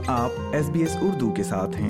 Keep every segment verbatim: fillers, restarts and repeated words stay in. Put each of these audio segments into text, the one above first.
आप S B S Urdu के साथ हैं।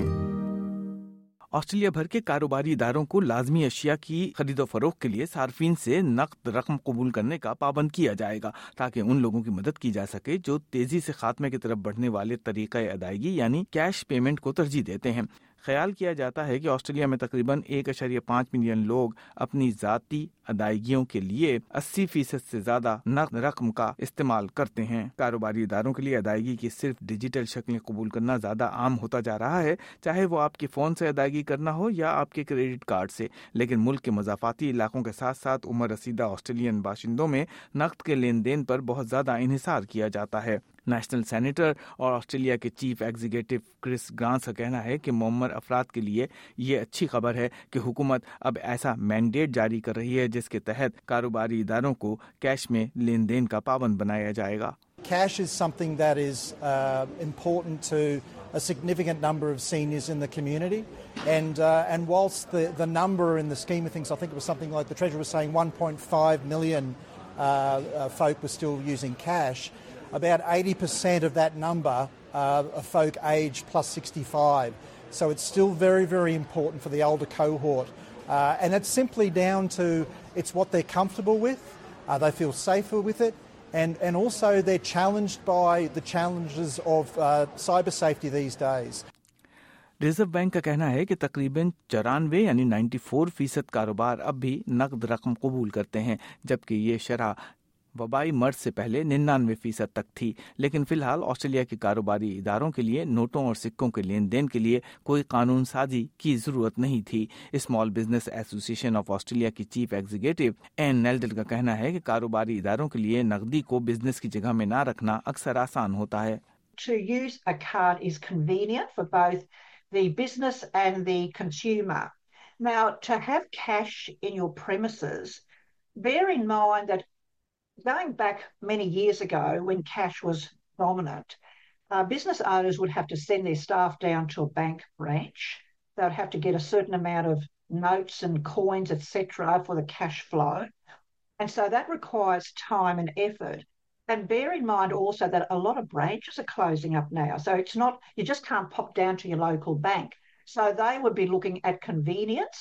ऑस्ट्रेलिया भर के कारोबारी इदारों को लाजमी अशिया की खरीदो फरोख्त के लिए सार्फिन से नकद रकम कबूल करने का पाबंद किया जाएगा, ताकि उन लोगों की मदद की जा सके जो तेजी से खात्मे की तरफ बढ़ने वाले तरीक़े अदायगी यानी कैश पेमेंट को तरजीह देते हैं। ख्याल किया जाता है कि ऑस्ट्रेलिया में तकरीबन एक अशरिया पाँच मिलियन लोग अपनी ज़ाती अदायगियों के लिए अस्सी फीसद से ज्यादा नकद रकम का इस्तेमाल करते हैं। कारोबारी इदारों के लिए अदायगी की सिर्फ डिजिटल शक्लें कबूल करना ज्यादा आम होता जा रहा है, चाहे वो आपके फोन से अदायगी करना हो या आपके क्रेडिट कार्ड से। लेकिन मुल्क के मज़ाफ़ाती इलाकों के साथ साथ उम्र रसीदा ऑस्ट्रेलियन बाशिंदों में नकद के लेन देन पर बहुत ज्यादा इन्हिसार किया जाता है। नेशनल सेनेटर और ऑस्ट्रेलिया के चीफ एग्जीक्यूटिव क्रिस ग्रांस का कहना है कि मुअम्मर अफराद के लिए ये अच्छी खबर है कि हुकूमत अब ऐसा मैंडेट जारी कर रही है जिसके तहत कारोबारी इदारों को कैश में लेन देन का पाबंद बनाया जाएगा। Cash is something that is uh, important to a significant number of seniors in the community, and uh, and whilst the, the number in the scheme of things, I think it was something like the Treasurer was saying one point five million uh, uh, folk were still using cash. About eighty percent of that number uh, are folk aged plus sixty-five. So it's still very, very important for the older cohort. Uh, and it's simply down to it's what they're comfortable with, uh, they feel safer with it, and, and also they're challenged by the challenges of uh, cyber safety these days. Reserve bank का कहना है कि तकरीबन चौरानवे यानी चौरानवे फीसद कारोबार अब भी नकद रकम कबूल करते हैं, जबकि ये शरह वबाई मर्ज से पहले निन्यानवे फीसद तक थी। लेकिन फिलहाल ऑस्ट्रेलिया के कारोबारी इदारों के लिए नोटों और सिक्कों के लेन देन के लिए कोई कानून साजी की जरूरत नहीं थी। Small business association of Australia की चीफ एग्जीक्यूटिव एन नेल्डल का कहना है कि कारोबारी इदारों के लिए नकदी को बिजनेस की जगह में ना रखना अक्सर आसान होता है। To use a card is convenient for both the business and the consumer. Now, to have cash in your premises, bear in mind that going back many years ago when cash was dominant, uh, business owners would have to send their staff down to a bank branch. They would have to get a certain amount of notes and coins, et cetera, for the cash flow. And so that requires time and effort. And bear in mind also that a lot of branches are closing up now. So it's not, you just can't pop down to your local bank. So they would be looking at convenience.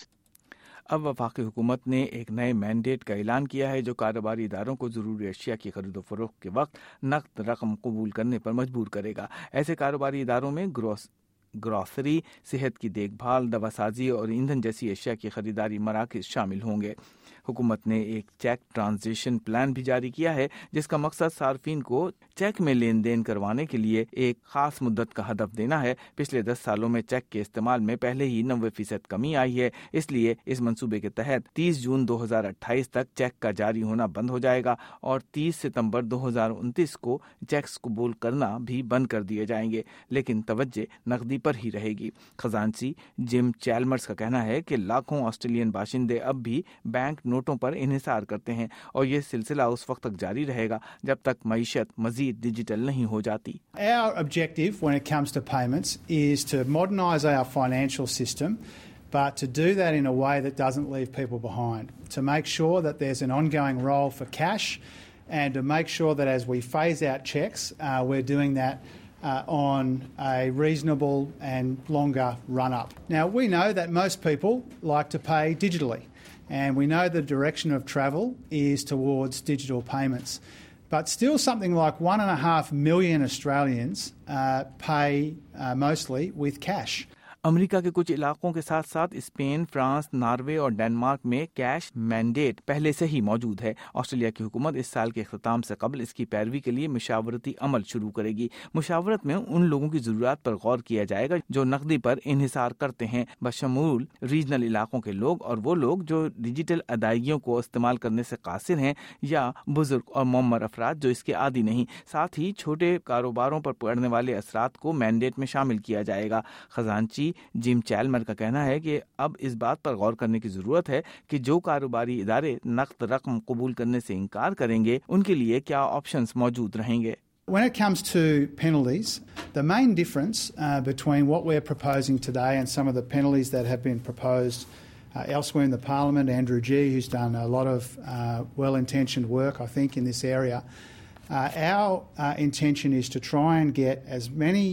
अब वफाकी हुकूमत ने एक नए mandate का ऐलान किया है जो कारोबारी इदारों को ज़रूरी अशिया की खरीदो फरोख्त के वक्त नकद रकम कबूल करने पर मजबूर करेगा। ऐसे कारोबारी इदारों में ग्रोस ग्रॉसरी, सेहत की देखभाल, दवासाजी और ईंधन जैसी अशिया की खरीदारी मराकज़ शामिल होंगे। हुकूमत ने एक चेक ट्रांजिशन प्लान भी जारी किया है जिसका मकसद सार्फिन को चेक में लेन देन करवाने के लिए एक खास मुद्दत का हदफ देना है। पिछले दस सालों में चेक के इस्तेमाल में पहले ही नब्बे फीसद कमी आई है, इसलिए इस मंसूबे के तहत तीस जून दो हज़ार अट्ठाईस तक चेक का जारी होना बंद हो जाएगा और तीस सितंबर दो हज़ार उनतीस को चेक्स कबूल करना भी बंद कर दिए जाएंगे, लेकिन तवज्जो नकदी पर ही रहेगी। खजांची जिम चैल्मर्स का कहना है कि लाखों ऑस्ट्रेलियन बाशिंदे अब भी बैंक नोटों पर इन्हिसार करते हैं और ये सिलसिला उस वक्त तक जारी रहेगा जब तक मईशत मजीद डिजिटल नहीं हो जाती। Our objective when it comes to payments is to modernise our financial system, but to do that in a way that doesn't leave people behind, to make sure that there's an ongoing role for cash and to make sure that as we phase out cheques, uh, we're doing that Uh, on a reasonable and longer run-up. Now, we know that most people like to pay digitally, and we know the direction of travel is towards digital payments. But still something like one and a half million Australians uh, pay uh, mostly with cash. America के कुछ इलाकों के साथ साथ Spain, France, Norway और Denmark में cash mandate पहले से ही मौजूद है। ऑस्ट्रेलिया की हुकूमत इस साल के अख्ताम से कबल इसकी पैरवी के लिए मुशावरती अमल शुरू करेगी। मुशावरत में उन लोगों की जरूरत पर गौर किया जाएगा जो नकदी पर इन्हिसार करते हैं, बशमूल रीजनल इलाकों के लोग और वो लोग जो डिजिटल अदायगियों को इस्तेमाल करने से कासिर हैं या बुजुर्ग और मुअम्मर अफराद जो इसके आदी नहीं। साथ ही छोटे कारोबारों पर पड़ने वाले असरात को मैंडेट में शामिल किया जाएगा। खजांची जिम चैल्मर का कहना है कि अब इस बात पर गौर करने की जरूरत है कि जो कारोबारी इदारे नकद रकम कबूल करने से इनकार करेंगे उनके लिए क्या ऑप्शंस मौजूद रहेंगे। When it comes to penalties, the main difference uh, between what we're proposing today and some of the penalties that have been proposed uh, elsewhere in the Parliament, Andrew Gee, who's done a lot of uh, well-intentioned work, I think, in this area, uh, our uh, intention is to try and get as many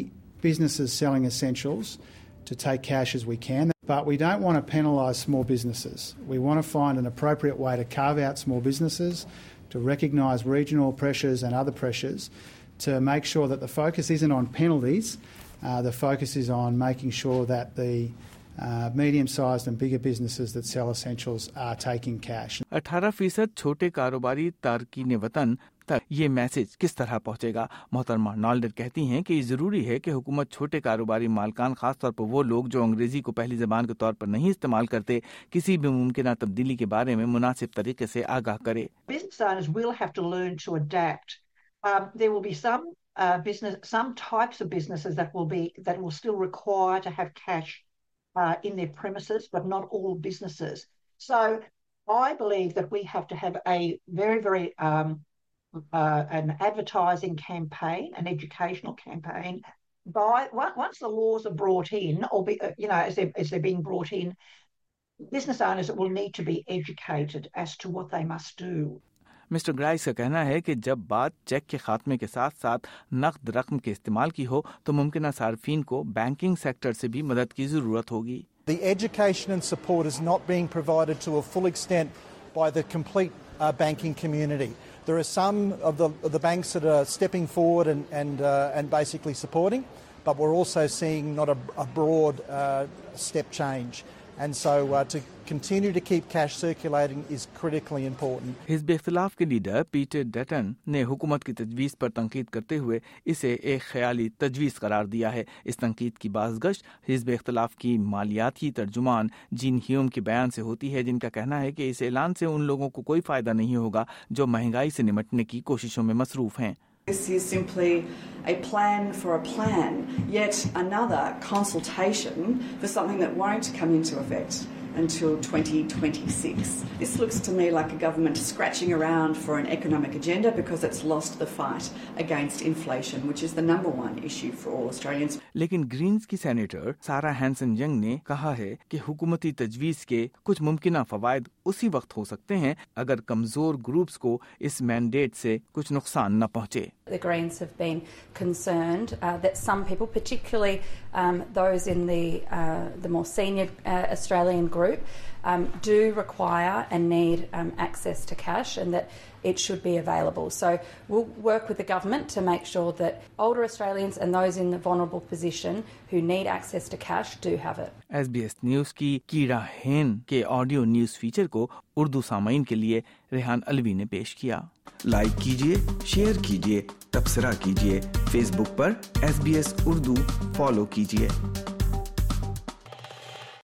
businesses selling essentials to take cash as we can, but we don't want to penalise small businesses. We want to find an appropriate way to carve out small businesses, to recognise regional pressures and other pressures, to make sure that the focus isn't on penalties, uh, the focus is on making sure that the uh, medium-sized and bigger businesses that sell essentials are taking cash. अठारह फीसद छोटे कारोबारी तारकीन वतन तक ये message किस तरह पहुंचेगा? मोहतरमा नाल्डर कहती हैं कि जरूरी है कि हुकूमत छोटे कारोबारी मालकान, खासतौर पर वो लोग जो अंग्रेजी को पहली जबान के तौर पर नहीं इस्तेमाल करते, किसी भी मुमकिन तब्दीली के बारे में मुनासिब तरीके से आगाह करे. Business owners will have to learn to adapt. Um, there will be some uh, business, some types of businesses that will be that will still require to have cash uh, in their premises, but not all businesses. So I believe that we have to have a very, very um, Uh, an advertising campaign, an educational campaign. By once the laws are brought in, or be, you know, as they're, as they're being brought in, business owners will need to be educated as to what they must do. Mister Grice का कहना है कि जब बात check के खात्मे के साथ साथ नकद रकम के इस्तेमाल की हो तो मुमकिन सार्फिन को बैंकिंग सेक्टर से भी मदद की जरूरत होगी. The education and support is not being provided to a full extent by the complete uh, banking community. There are some of the, of the banks that are stepping forward and and, uh, and basically supporting, but we're also seeing not a, a broad uh, step change. And so uh, to continue to keep cash circulating is critically important. Hizb इख्तिलाफ के leader Peter Dutton ने हुकूमत की तजवीज़ पर तनकीद करते हुए इसे एक ख्याली तजवीज़ करार दिया है. इस तनकीद की बाज़गश्त हिज़्ब इख्तिलाफ की मालियाती तर्जुमान जीन ह्यूम के बयान से होती है, जिनका कहना है कि इस ऐलान से उन लोगों को कोई फ़ायदा नहीं होगा जो महंगाई से निमटने की कोशिशों में मसरूफ़ हैं. This is simply a plan for a plan, yet another consultation for something that won't come into effect until twenty twenty-six. This looks to me like a government scratching around for an economic agenda because it's lost the fight against inflation, which is the number one issue for all Australians. लेकिन Greens की senator Sarah Hanson Young ने कहा है कि हुकूमती तजवीज़ के कुछ मुमकिना फवायद उसी वक्त हो सकते हैं अगर कमजोर ग्रुप्स को इस मैंडेट से कुछ नुकसान न पहुंचे. The Greens have been concerned uh, that some people, particularly um, those in the uh, the more senior uh, Australian group, um, do require and need um, access to cash, and that it should be available. So we'll work with the government to make sure that older Australians and those in the vulnerable position who need access to cash do have it. S B S news की Keira हेन के audio news feature को उर्दू सामाईन के लिए रेहान अलवी ने पेश किया. Like कीजिए, शेयर कीजिए, तबसरा कीजिए. फेसबुक पर S B S Urdu follow कीजिए.